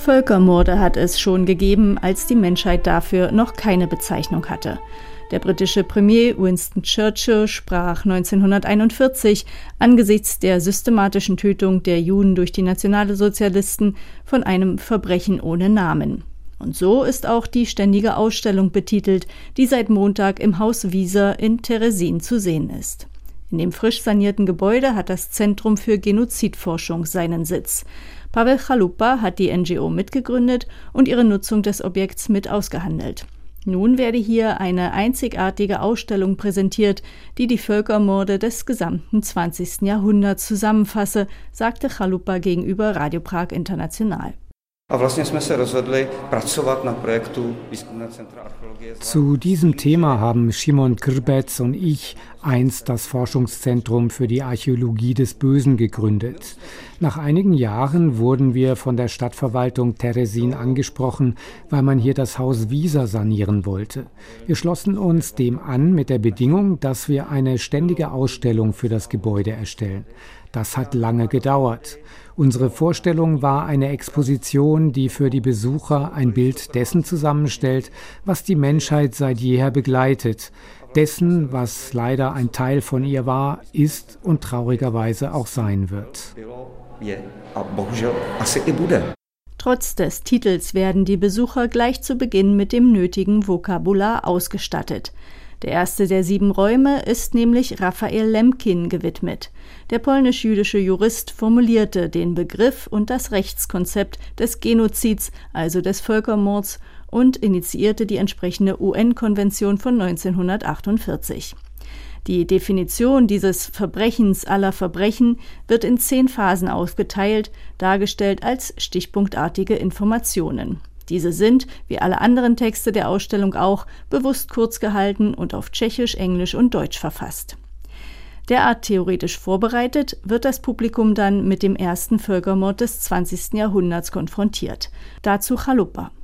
Völkermorde hat es schon gegeben, als die Menschheit dafür noch keine Bezeichnung hatte. Der britische Premier Winston Churchill sprach 1941 angesichts der systematischen Tötung der Juden durch die Nationalsozialisten von einem Verbrechen ohne Namen. Und so ist auch die ständige Ausstellung betitelt, die seit Montag im Haus Wieser in Teresin zu sehen ist. In dem frisch sanierten Gebäude hat das Zentrum für Genozidforschung seinen Sitz. Pavel Chalupa hat die NGO mitgegründet und ihre Nutzung des Objekts mit ausgehandelt. Nun werde hier eine einzigartige Ausstellung präsentiert, die die Völkermorde des gesamten 20. Jahrhunderts zusammenfasse, sagte Chalupa gegenüber Radio Prag International. Zu diesem Thema haben Szymon Krbec und ich einst das Forschungszentrum für die Archäologie des Bösen gegründet. Nach einigen Jahren wurden wir von der Stadtverwaltung Teresin angesprochen, weil man hier das Haus Wieser sanieren wollte. Wir schlossen uns dem an mit der Bedingung, dass wir eine ständige Ausstellung für das Gebäude erstellen. Das hat lange gedauert. Unsere Vorstellung war eine Exposition, die für die Besucher ein Bild dessen zusammenstellt, was die Menschheit seit jeher begleitet, dessen, was leider ein Teil von ihr war, ist und traurigerweise auch sein wird. Trotz des Titels werden die Besucher gleich zu Beginn mit dem nötigen Vokabular ausgestattet. Der erste der 7 Räume ist nämlich Raphael Lemkin gewidmet. Der polnisch-jüdische Jurist formulierte den Begriff und das Rechtskonzept des Genozids, also des Völkermords, und initiierte die entsprechende UN-Konvention von 1948. Die Definition dieses Verbrechens aller Verbrechen wird in 10 Phasen aufgeteilt, dargestellt als stichpunktartige Informationen. Diese sind, wie alle anderen Texte der Ausstellung auch, bewusst kurz gehalten und auf Tschechisch, Englisch und Deutsch verfasst. Derart theoretisch vorbereitet wird das Publikum dann mit dem ersten Völkermord des 20. Jahrhunderts konfrontiert. Dazu Chalupa.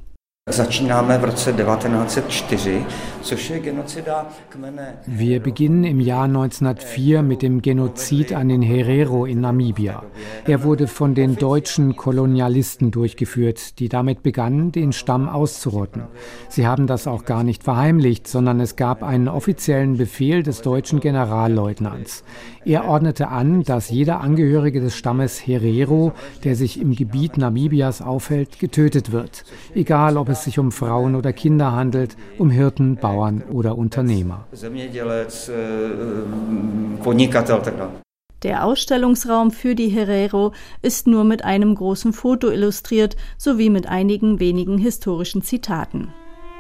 Wir beginnen im Jahr 1904 mit dem Genozid an den Herero in Namibia. Er wurde von den deutschen Kolonialisten durchgeführt, die damit begannen, den Stamm auszurotten. Sie haben das auch gar nicht verheimlicht, sondern es gab einen offiziellen Befehl des deutschen Generalleutnants. Er ordnete an, dass jeder Angehörige des Stammes Herero, der sich im Gebiet Namibias aufhält, getötet wird, egal ob es sich um Frauen oder Kinder handelt, um Hirten, Bauern oder Unternehmer. Der Ausstellungsraum für die Herero ist nur mit einem großen Foto illustriert, sowie mit einigen wenigen historischen Zitaten.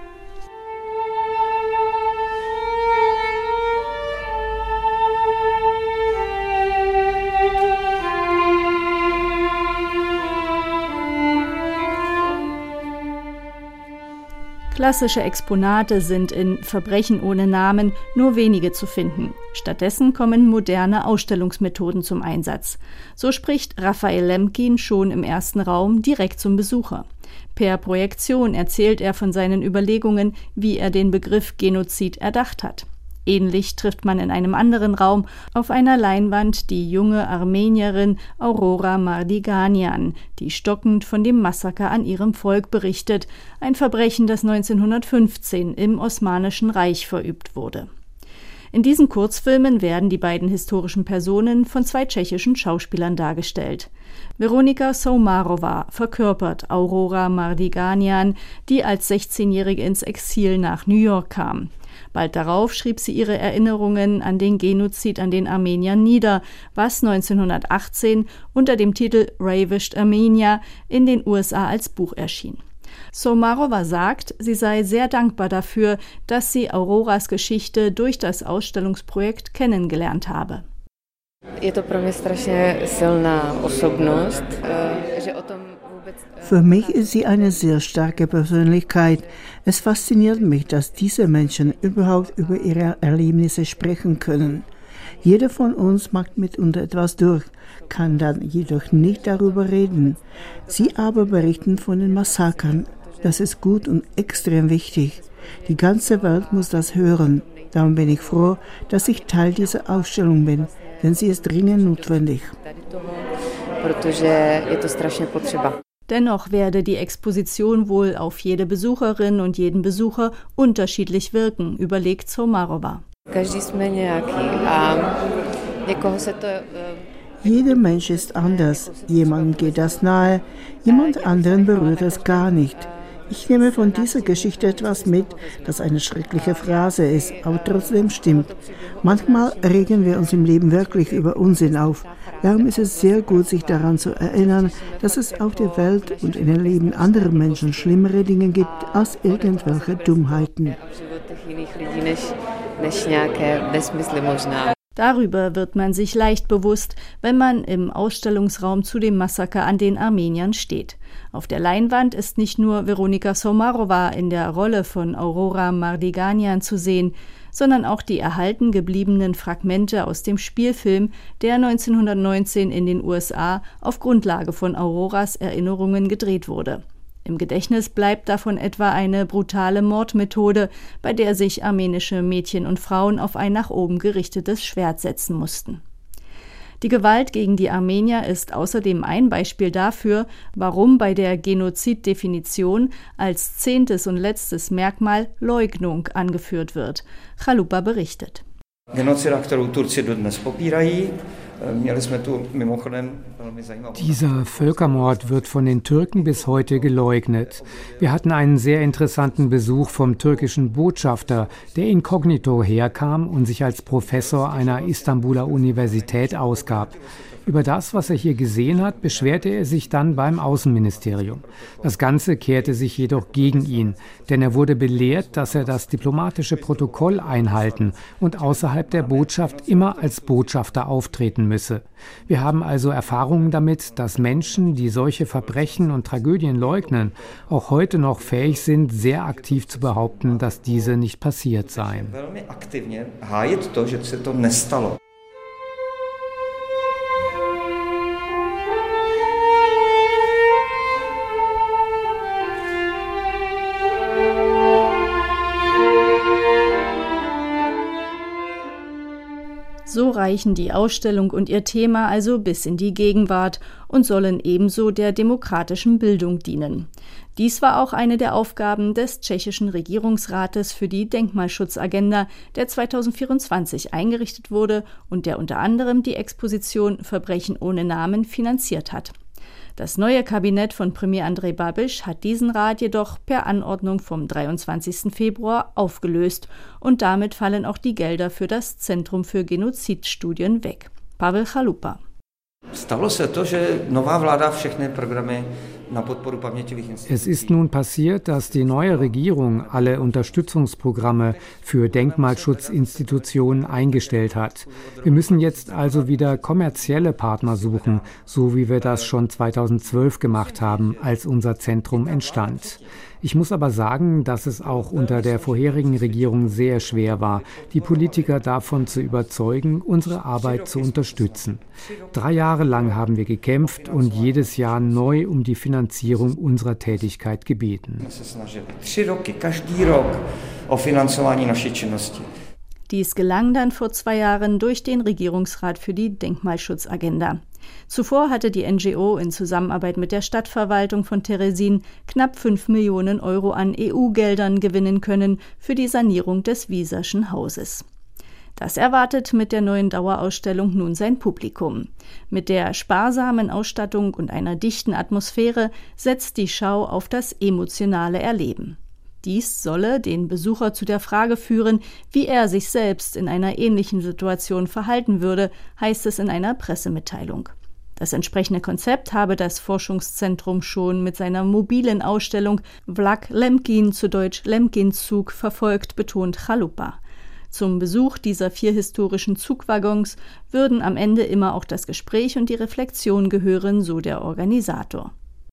Klassische Exponate sind in Verbrechen ohne Namen nur wenige zu finden. Stattdessen kommen moderne Ausstellungsmethoden zum Einsatz. So spricht Raphael Lemkin schon im ersten Raum direkt zum Besucher. Per Projektion erzählt er von seinen Überlegungen, wie er den Begriff Genozid erdacht hat. Ähnlich trifft man in einem anderen Raum auf einer Leinwand die junge Armenierin Aurora Mardiganian, die stockend von dem Massaker an ihrem Volk berichtet, ein Verbrechen, das 1915 im Osmanischen Reich verübt wurde. In diesen Kurzfilmen werden die beiden historischen Personen von 2 tschechischen Schauspielern dargestellt. Veronika Soumarova verkörpert Aurora Mardiganian, die als 16-Jährige ins Exil nach New York kam. Bald darauf schrieb sie ihre Erinnerungen an den Genozid an den Armeniern nieder, was 1918 unter dem Titel Ravished Armenia in den USA als Buch erschien. Soumarova sagt, sie sei sehr dankbar dafür, dass sie Auroras Geschichte durch das Ausstellungsprojekt kennengelernt habe. Für mich ist sie eine sehr starke Persönlichkeit. Es fasziniert mich, dass diese Menschen überhaupt über ihre Erlebnisse sprechen können. Jeder von uns macht mitunter etwas durch, kann dann jedoch nicht darüber reden. Sie aber berichten von den Massakern. Das ist gut und extrem wichtig. Die ganze Welt muss das hören. Darum bin ich froh, dass ich Teil dieser Ausstellung bin, denn sie ist dringend notwendig. Dennoch werde die Exposition wohl auf jede Besucherin und jeden Besucher unterschiedlich wirken, überlegt Somarova. Jeder Mensch ist anders. Jemandem geht das nahe, jemand anderen berührt es gar nicht. Ich nehme von dieser Geschichte etwas mit, das eine schreckliche Phrase ist, aber trotzdem stimmt. Manchmal regen wir uns im Leben wirklich über Unsinn auf. Darum ist es sehr gut, sich daran zu erinnern, dass es auf der Welt und in den Leben anderer Menschen schlimmere Dinge gibt als irgendwelche Dummheiten. Darüber wird man sich leicht bewusst, wenn man im Ausstellungsraum zu dem Massaker an den Armeniern steht. Auf der Leinwand ist nicht nur Veronika Somarova in der Rolle von Aurora Mardiganian zu sehen, sondern auch die erhalten gebliebenen Fragmente aus dem Spielfilm, der 1919 in den USA auf Grundlage von Auroras Erinnerungen gedreht wurde. Im Gedächtnis bleibt davon etwa eine brutale Mordmethode, bei der sich armenische Mädchen und Frauen auf ein nach oben gerichtetes Schwert setzen mussten. Die Gewalt gegen die Armenier ist außerdem ein Beispiel dafür, warum bei der Genoziddefinition als 10. und letztes Merkmal Leugnung angeführt wird. Chalupa berichtet. Dieser Völkermord wird von den Türken bis heute geleugnet. Wir hatten einen sehr interessanten Besuch vom türkischen Botschafter, der inkognito herkam und sich als Professor einer Istanbuler Universität ausgab. Über das, was er hier gesehen hat, beschwerte er sich dann beim Außenministerium. Das Ganze kehrte sich jedoch gegen ihn, denn er wurde belehrt, dass er das diplomatische Protokoll einhalten und außerhalb der Botschaft immer als Botschafter auftreten müsse. Wir haben also Erfahrungen damit, dass Menschen, die solche Verbrechen und Tragödien leugnen, auch heute noch fähig sind, sehr aktiv zu behaupten, dass diese nicht passiert seien. So reichen die Ausstellung und ihr Thema also bis in die Gegenwart und sollen ebenso der demokratischen Bildung dienen. Dies war auch eine der Aufgaben des tschechischen Regierungsrates für die Denkmalschutzagenda, der 2024 eingerichtet wurde und der unter anderem die Exposition Verbrechen ohne Namen finanziert hat. Das neue Kabinett von Premier Andrej Babiš hat diesen Rat jedoch per Anordnung vom 23. Februar aufgelöst und damit fallen auch die Gelder für das Zentrum für Genozidstudien weg. Pavel Chalupa. Es ist nun passiert, dass die neue Regierung alle Unterstützungsprogramme für Denkmalschutzinstitutionen eingestellt hat. Wir müssen jetzt also wieder kommerzielle Partner suchen, so wie wir das schon 2012 gemacht haben, als unser Zentrum entstand. Ich muss aber sagen, dass es auch unter der vorherigen Regierung sehr schwer war, die Politiker davon zu überzeugen, unsere Arbeit zu unterstützen. 3 Jahre lang haben wir gekämpft und jedes Jahr neu um die Finanzierung unserer Tätigkeit gebeten. Dies gelang dann vor 2 Jahren durch den Regierungsrat für die Denkmalschutzagenda. Zuvor hatte die NGO in Zusammenarbeit mit der Stadtverwaltung von Teresin knapp 5 Millionen Euro an EU-Geldern gewinnen können für die Sanierung des Wieserschen Hauses. Das erwartet mit der neuen Dauerausstellung nun sein Publikum. Mit der sparsamen Ausstattung und einer dichten Atmosphäre setzt die Schau auf das emotionale Erleben. Dies solle den Besucher zu der Frage führen, wie er sich selbst in einer ähnlichen Situation verhalten würde, heißt es in einer Pressemitteilung. Das entsprechende Konzept habe das Forschungszentrum schon mit seiner mobilen Ausstellung Vlak Lemkin, zu Deutsch Lemkin-Zug, verfolgt, betont Chalupa. Zum Besuch dieser 4 historischen Zugwaggons würden am Ende immer auch das Gespräch und die Reflexion gehören, so der Organisator.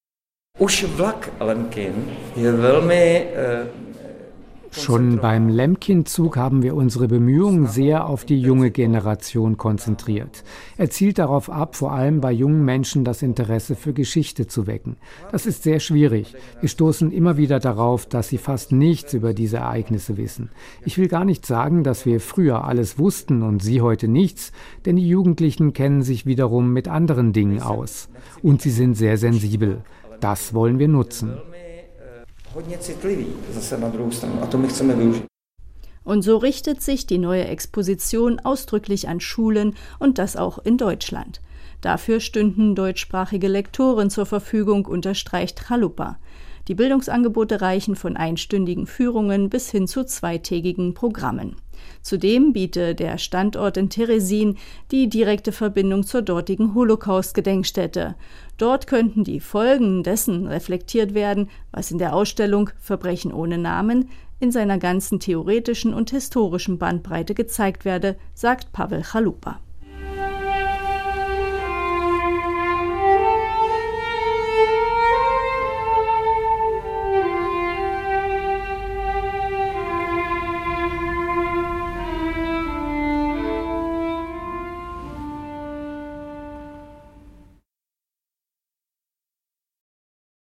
Schon beim Lemkin-Zug haben wir unsere Bemühungen sehr auf die junge Generation konzentriert. Er zielt darauf ab, vor allem bei jungen Menschen das Interesse für Geschichte zu wecken. Das ist sehr schwierig. Wir stoßen immer wieder darauf, dass sie fast nichts über diese Ereignisse wissen. Ich will gar nicht sagen, dass wir früher alles wussten und sie heute nichts, denn die Jugendlichen kennen sich wiederum mit anderen Dingen aus. Und sie sind sehr sensibel. Das wollen wir nutzen. Und so richtet sich die neue Exposition ausdrücklich an Schulen und das auch in Deutschland. Dafür stünden deutschsprachige Lektoren zur Verfügung, unterstreicht Chalupa. Die Bildungsangebote reichen von einstündigen Führungen bis hin zu zweitägigen Programmen. Zudem biete der Standort in Teresin die direkte Verbindung zur dortigen Holocaust-Gedenkstätte. Dort könnten die Folgen dessen reflektiert werden, was in der Ausstellung Verbrechen ohne Namen in seiner ganzen theoretischen und historischen Bandbreite gezeigt werde, sagt Pavel Chalupa.